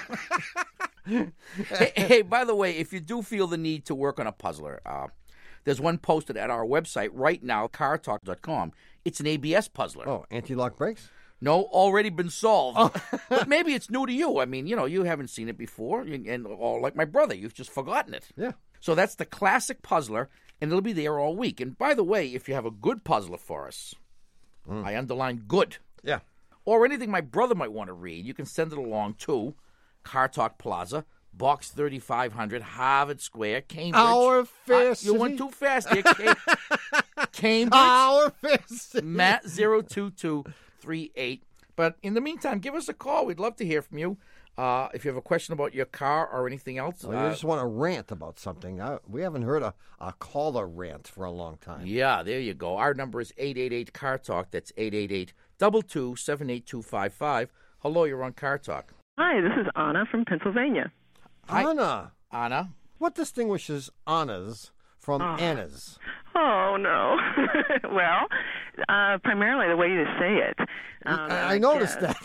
Hey, by the way, if you do feel the need to work on a puzzler, there's one posted at our website right now, cartalk.com. It's an ABS puzzler. Oh, anti-lock brakes? No, already been solved. But maybe it's new to you. I mean, you haven't seen it before. And like my brother, you've just forgotten it. Yeah. So that's the classic puzzler, and it'll be there all week. And by the way, if you have a good puzzler for us, I underline good. Yeah. Or anything my brother might want to read, you can send it along to Car Talk Plaza, Box 3500, Harvard Square, Cambridge. Our fair city. You went too fast there. Cambridge. Our fair city. Matt 02238. But in the meantime, give us a call. We'd love to hear from you. If you have a question about your car or anything else. Or you just want to rant about something. We haven't heard a caller rant for a long time. Yeah, there you go. Our number is 888-CAR-TALK. That's 888-222-78255. Hello, you're on Car Talk. Hi, this is Anna from Pennsylvania. Anna. Anna? What distinguishes Annas from Annas? Oh, no. Well, primarily the way you say it. I noticed that.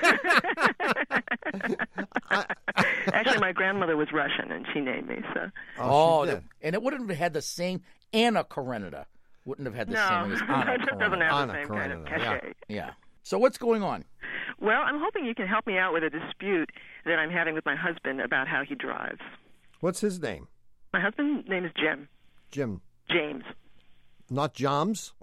Actually, my grandmother was Russian, and she named me. So. And it wouldn't have had the same Anna Karenina. Wouldn't have had the same as Anna it doesn't have the same kind of cachet. Yeah. So what's going on? Well, I'm hoping you can help me out with a dispute that I'm having with my husband about how he drives. What's his name? My husband's name is Jim. Jim. James. Not Joms?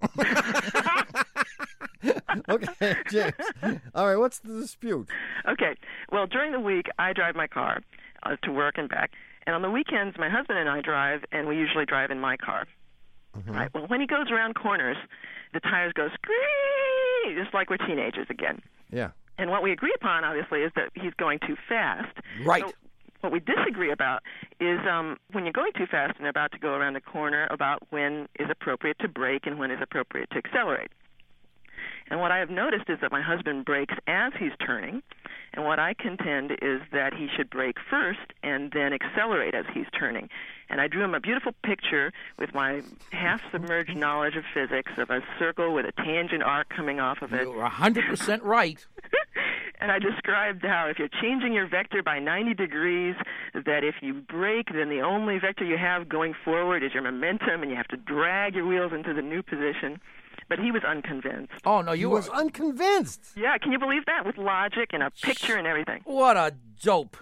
Okay, James. All right, what's the dispute? Okay. Well, during the week, I drive my car to work and back. And on the weekends, my husband and I drive, and we usually drive in my car. Mm-hmm. Right. Well, when he goes around corners, the tires go screech, just like we're teenagers again. Yeah. And what we agree upon, obviously, is that he's going too fast. Right. So what we disagree about is when you're going too fast and about to go around a corner, about when is appropriate to brake and when is appropriate to accelerate. And what I have noticed is that my husband brakes as he's turning, and what I contend is that he should brake first and then accelerate as he's turning. And I drew him a beautiful picture with my half-submerged knowledge of physics of a circle with a tangent arc coming off of it. You're 100% right. And I described how if you're changing your vector by 90 degrees, that if you brake, then the only vector you have going forward is your momentum, and you have to drag your wheels into the new position. But he was unconvinced. Oh, no, He was unconvinced. Yeah, can you believe that? With logic and a picture and everything. What a dope.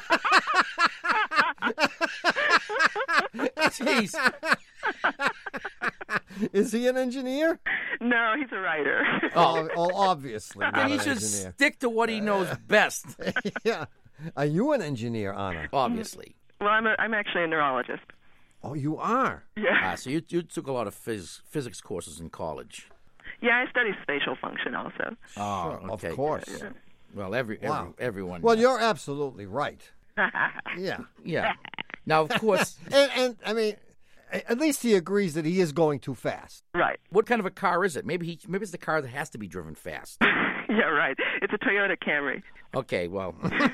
Jeez. Is he an engineer? No, he's a writer. Oh, obviously. Then not he an should engineer. stick to what he knows best. Yeah. Are you an engineer, Anna? Obviously. Well, I'm actually a neurologist. Oh, you are? Yeah. So you took a lot of physics courses in college. Yeah, I study spatial function also. Oh, okay. Of course. Well, Wow. everyone. Well, you're absolutely right. Yeah. Yeah. Now, of course, And I mean, at least he agrees that he is going too fast. Right. what kind of a car is it? Maybe it's the car that has to be driven fast. Yeah, right. It's a Toyota Camry. Okay, well,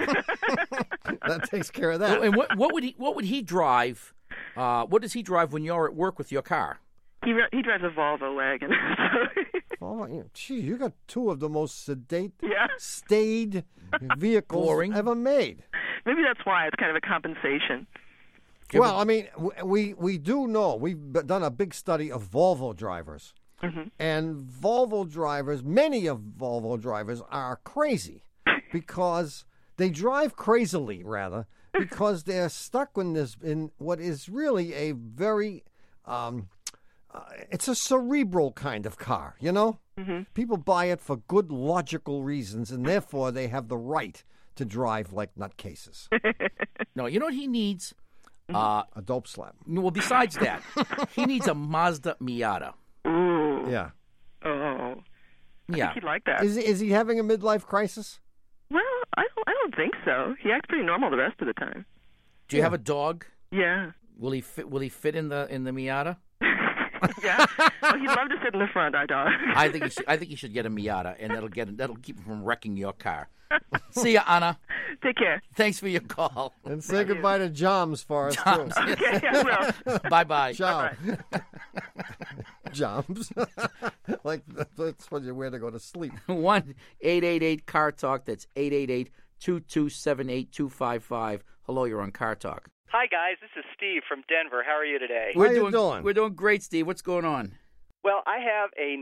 That takes care of that. and what would he drive? What does he drive when you're at work with your car? He drives a Volvo wagon. Oh, gee, you got two of the most sedate, Yeah. staid vehicles Boring. ever made. Maybe that's why it's kind of a compensation. Well, I mean, we do know, we've done a big study of Volvo drivers. And Volvo drivers, many of Volvo drivers are crazy because they drive crazily, rather, because they're stuck in what is really a very, it's a cerebral kind of car, you know? People buy it for good logical reasons, and therefore they have the right to drive like nutcases. No, you know what he needs? A dope slap. Well, besides that, he needs a Mazda Miata. Ooh. Yeah. Oh. I Yeah. think he'd like that. Is he having a midlife crisis? Well, I don't think so. He acts pretty normal the rest of the time. Do you have a dog? Yeah. Will he fit in the Miata? Yeah. Well, he'd love to sit in the front, our dog. I think he should get a Miata, and that'll keep him from wrecking your car. See ya, Anna. Take care. Thanks for your call. And say goodbye to Joms for us, Joms. too. Okay, I will. Bye-bye. Ciao. Joms. Like, that's what you wear to go to sleep. 1-888-CAR-TALK. That's 888-227-8255. Hello, you're on Car Talk. Hi, guys. This is Steve from Denver. How are you today? How you doing? We're doing great, Steve. What's going on? Well, I have a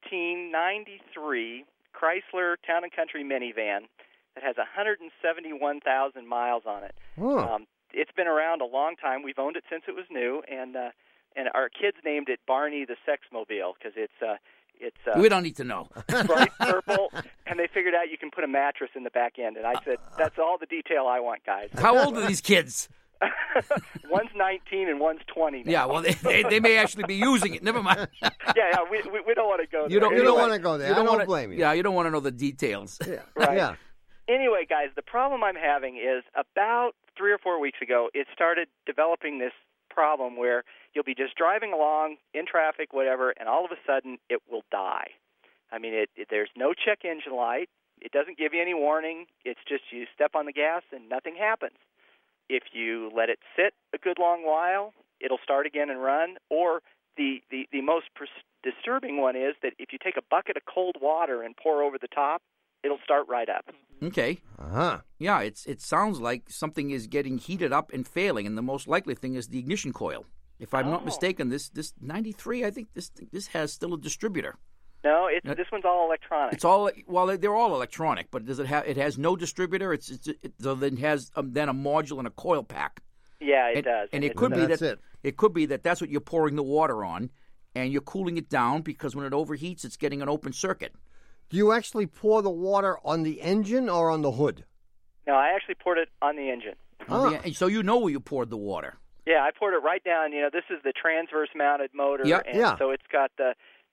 1993 Chrysler Town & Country minivan that has 171,000 miles on it. Oh. It's been around a long time. We've owned it since it was new, and our kids named it Barney the Sexmobile because it's We don't need to know. bright purple, and they figured out you can put a mattress in the back end. And I said, that's all the detail I want, guys. How old are these kids? One's 19 and one's 20 now. Yeah, well, they may actually be using it. Never mind. Yeah, we don't want to go there. You don't Anyway, want to go there. I don't blame you. Yeah, you don't want to know the details. Right. Yeah. Anyway, guys, the problem I'm having is about 3 or 4 weeks ago, it started developing this problem where you'll be just driving along in traffic, whatever, and all of a sudden it will die. I mean, there's no check engine light. It doesn't give you any warning. It's just you step on the gas and nothing happens. If you let it sit a good long while, it'll start again and run. Or the most disturbing one is that if you take a bucket of cold water and pour over the top, it'll start right up. Okay. Uh-huh. Yeah, it sounds like something is getting heated up and failing, and the most likely thing is the ignition coil. If I'm not mistaken, this 93, I think this has still a distributor. No, this one's all electronic. It's all they're all electronic, but does it have? It has no distributor. It has then a module and a coil pack. Yeah, it does. And it could be that's that it. It could be that that's what you're pouring the water on, and you're cooling it down because when it overheats, it's getting an open circuit. Do you actually pour the water on the engine or on the hood? No, I actually poured it on the engine. So you know where you poured the water. Yeah, I poured it right down. You know, this is the transverse mounted motor, Yep. and Yeah. so it's got the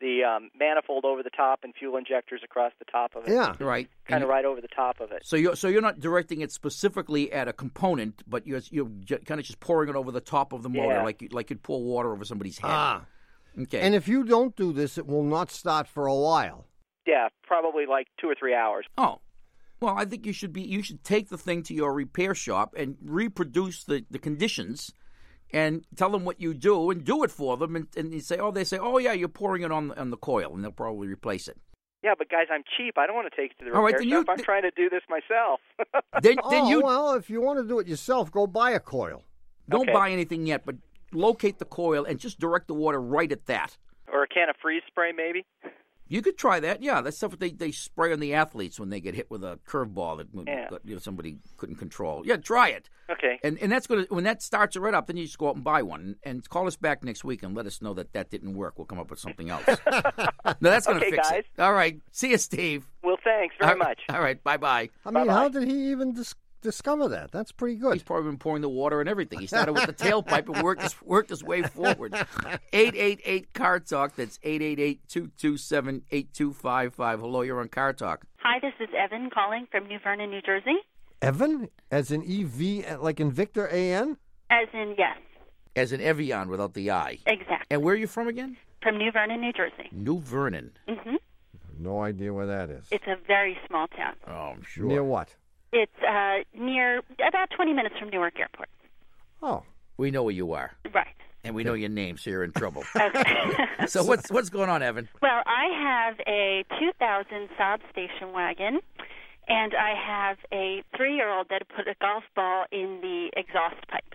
the manifold over the top and fuel injectors across the top of it. Yeah. Right. Kind of right over the top of it. So you're not directing it specifically at a component, but you're kind of just pouring it over the top of the motor, Yeah. like you'd pour water over somebody's head. Ah. Okay. And if you don't do this, it will not start for a while. Yeah, probably like 2 or 3 hours. Oh. Well, I think you should take the thing to your repair shop and reproduce the conditions and tell them what you do and do it for them. And they say, oh, yeah, you're pouring it on the coil, and they'll probably replace it. Yeah, but guys, I'm cheap. I don't want to take it to the All right, repair then shop. I'm trying to do this myself. Then well, if you want to do it yourself, go buy a coil. Don't Okay. buy anything yet, but locate the coil and just direct the water right at that. Or a can of freeze spray, maybe. You could try that. Yeah, that's stuff they spray on the athletes when they get hit with a curveball that somebody couldn't control. Yeah, try it. Okay. And that's going to, when that starts it right up, then you just go out and buy one and call us back next week and let us know that didn't work. We'll come up with something else. No, that's going to Okay, fix guys. it. All right. See you, Steve. Well, thanks very much. All right. Bye-bye. I mean, how did he even discover that? That's pretty good. He's probably been pouring the water and everything. He started with the tailpipe and worked his way forward. 888-CAR-TALK. That's 888-227-8255. Hello, you're on Car Talk. Hi, this is Evan calling from New Vernon, New Jersey. Evan, as in EV, like in Victor A-N? As in, yes, As in Evian without the I. exactly. And where are you from again? From New Vernon, New Jersey. New Vernon. hmm No idea where that is. It's a very small town. Oh, I'm sure. Near what? It's near about 20 minutes from Newark Airport. Oh. We know where you are. Right. And we know your name, so you're in trouble. Okay. So what's going on, Evan? Well, I have a 2000 Saab station wagon, and I have a 3-year-old that put a golf ball in the exhaust pipe.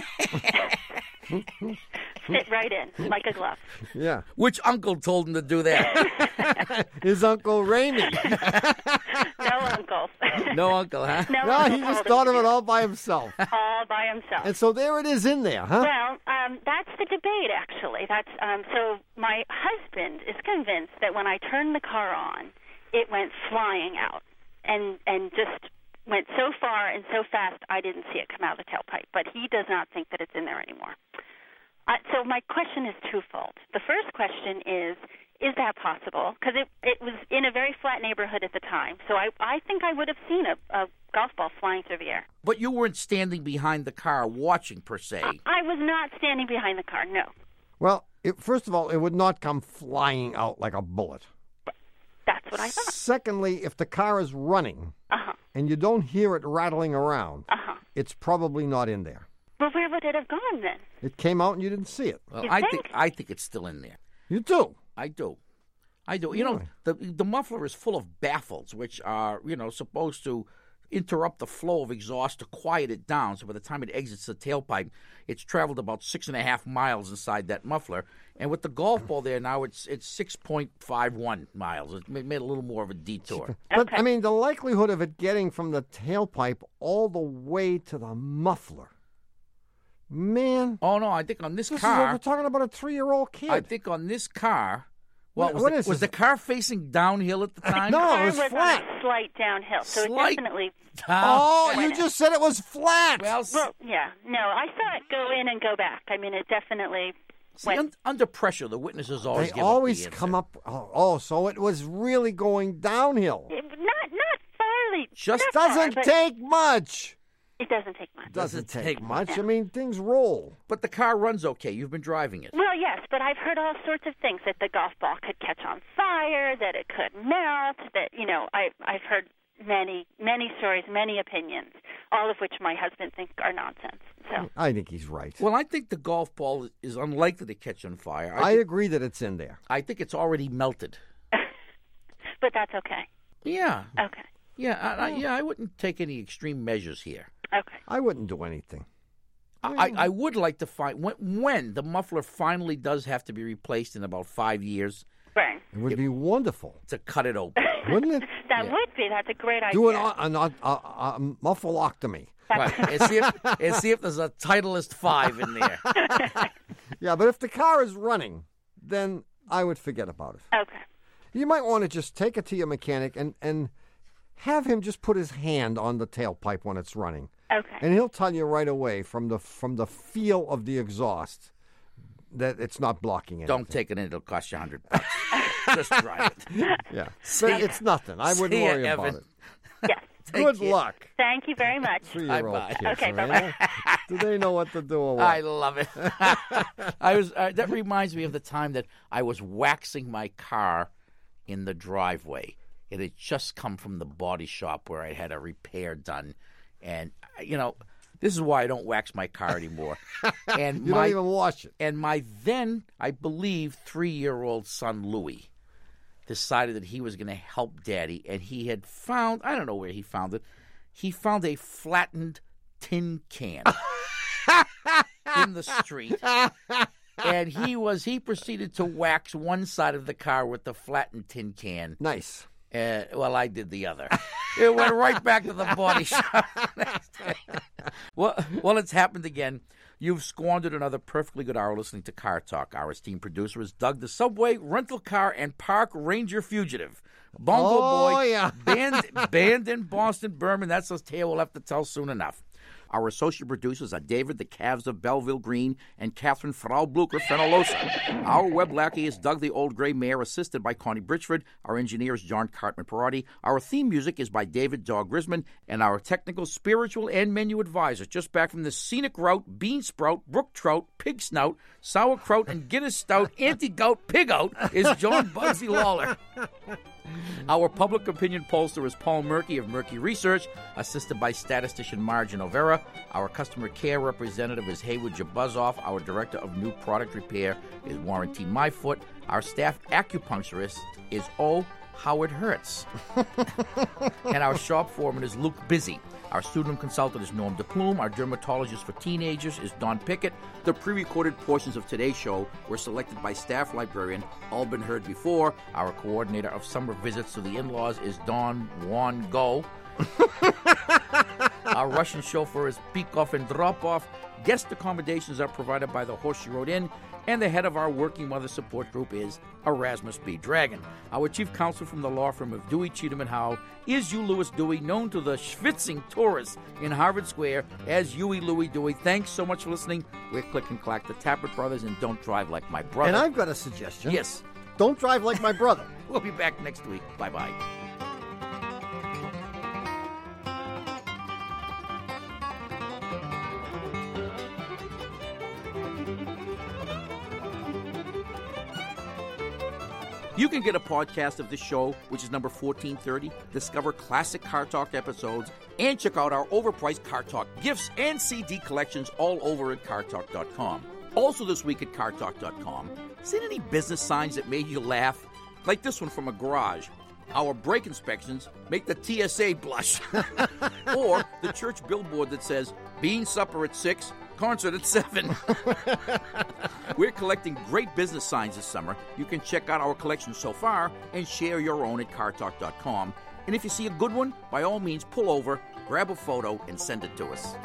Fit right in, like a glove. Yeah. Which uncle told him to do that? His Uncle Rainey. No uncle. No uncle, huh? No, he just thought of it all by himself. All by himself. And so there it is in there, huh? Well, that's the debate, actually. That's so my husband is convinced that when I turned the car on, it went flying out and just went so far and so fast I didn't see it come out of the tailpipe. But he does not think that it's in there anymore. So my question is twofold. The first question is that possible? Because it was in a very flat neighborhood at the time, so I think I would have seen a golf ball flying through the air. But you weren't standing behind the car watching, per se. I was not standing behind the car, no. Well, first of all, it would not come flying out like a bullet. That's what I thought. Secondly, if the car is running and you don't hear it rattling around, it's probably not in there. Well, where would it have gone then? It came out and you didn't see it. Well, You I think? think it's still in there. You do? I do. You know, the muffler is full of baffles, which are, supposed to interrupt the flow of exhaust to quiet it down. So by the time it exits the tailpipe, it's traveled about 6.5 miles inside that muffler. And with the golf ball there now, it's 6.51 miles. It made a little more of a detour. But, I mean, the likelihood of it getting from the tailpipe all the way to the muffler, man. Oh, no, I think on this We're car, talking about a 3-year-old kid. I think on this car, well, What is was this? the car facing downhill at the time? No, The it was car flat. on a slight downhill, so Slight it definitely. Oh, you just said it was flat. Well, Well, yeah, no, I saw it go in and go back. I mean, it definitely see, under pressure, the witnesses always They give always up the come answer. up. Oh, so it was really going downhill. not farly. Just not far, doesn't but take much. It doesn't take much. Doesn't take much. I mean, things roll. But the car runs okay. You've been driving it. Well, yes, but I've heard all sorts of things, that the golf ball could catch on fire, that it could melt, that, I've heard many stories, many opinions, all of which my husband thinks are nonsense. So I think he's right. Well, I think the golf ball is unlikely to catch on fire. I agree that it's in there. I think it's already melted. But that's okay. Yeah. Okay. Yeah, I wouldn't take any extreme measures here. Okay. I wouldn't do anything. I would like to find when the muffler finally does have to be replaced in about 5 years. Right. It would be wonderful, to cut it open, wouldn't it? That would be. That's a great idea. Do a muffleoctomy. Right. And see if there's a Titleist 5 in there. Yeah, but if the car is running, then I would forget about it. Okay. You might want to just take it to your mechanic and have him just put his hand on the tailpipe when it's running. Okay. And he'll tell you right away from the feel of the exhaust that it's not blocking anything. Don't take it in. It'll cost you $100. Just drive it. Yeah. But it's nothing. I wouldn't See ya, worry about Evan. it. Yes. Good luck. Thank you very much. 3-year-old Bye-bye. kids. Okay, Serena. Do they know what to do or what? I love it. That reminds me of the time that I was waxing my car in the driveway. It had just come from the body shop where I had a repair done. And, this is why I don't wax my car anymore. And you don't even wash it. And my then, I believe, 3-year-old son, Louis, decided that he was going to help Daddy. And he had found, I don't know where he found it, he found a flattened tin can in the street. And he proceeded to wax one side of the car with the flattened tin can. Nice. Well, I did the other. It went right back to the body shop. Well, it's happened again. You've squandered another perfectly good hour listening to Car Talk. Our esteemed producer is Doug, the Subway, rental car, and park ranger fugitive. Bongo Boy, yeah. banned in Boston, Berman. That's a tale we'll have to tell soon enough. Our associate producers are David, the Calves of Belleville Green, and Catherine Frau Blucher Fenolosa. Our web lackey is Doug, the Old Gray Mare, assisted by Connie Britchford. Our engineer is John Cartman Perotti. Our theme music is by David Dog Grisman. And our technical, spiritual, and menu advisor, just back from the scenic route, bean sprout, brook trout, pig snout, sauerkraut, and Guinness stout, anti-gout, pig out, is John Bugsy Lawler. Our public opinion pollster is Paul Murky of Murky Research, assisted by statistician Margin O'Vera. Our customer care representative is Haywood Jabuzoff. Our director of new product repair is Warren T. Myfoot. Our staff acupuncturist is Howard Hertz. And our shop foreman is Luke Busy. Our student consultant is Norm DePlume. Our dermatologist for teenagers is Don Pickett. The pre-recorded portions of today's show were selected by staff librarian, all been heard before. Our coordinator of summer visits to the in-laws is Don Juan Go. Our Russian chauffeur is Peek-Off and Drop-Off. Guest accommodations are provided by the Horseshoe Road Inn. And the head of our Working Mother Support Group is Erasmus B. Dragon. Our chief counsel from the law firm of Dewey, Cheatham & Howe is Hugh Lewis Dewey, known to the schwitzing tourists in Harvard Square as Huey Louie Dewey. Thanks so much for listening. We're Click and Clack, the Tappert Brothers, and Don't Drive Like My Brother. And I've got a suggestion. Yes. Don't drive like my brother. We'll be back next week. Bye-bye. You can get a podcast of this show, which is number 1430, discover classic Car Talk episodes, and check out our overpriced Car Talk gifts and CD collections all over at CarTalk.com. Also this week at CarTalk.com, seen any business signs that made you laugh? Like this one from a garage. Our brake inspections make the TSA blush. Or the church billboard that says, bean supper at 6, concert at 7. We're collecting great business signs this summer. You can check out our collection so far and share your own at CarTalk.com. And if you see a good one, by all means, pull over, grab a photo, and send it to us.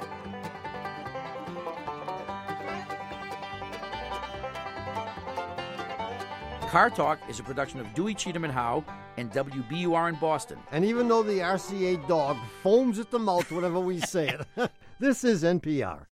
Car Talk is a production of Dewey, Cheatham & Howe and WBUR in Boston. And even though the RCA dog foams at the mouth whenever we say it, this is NPR.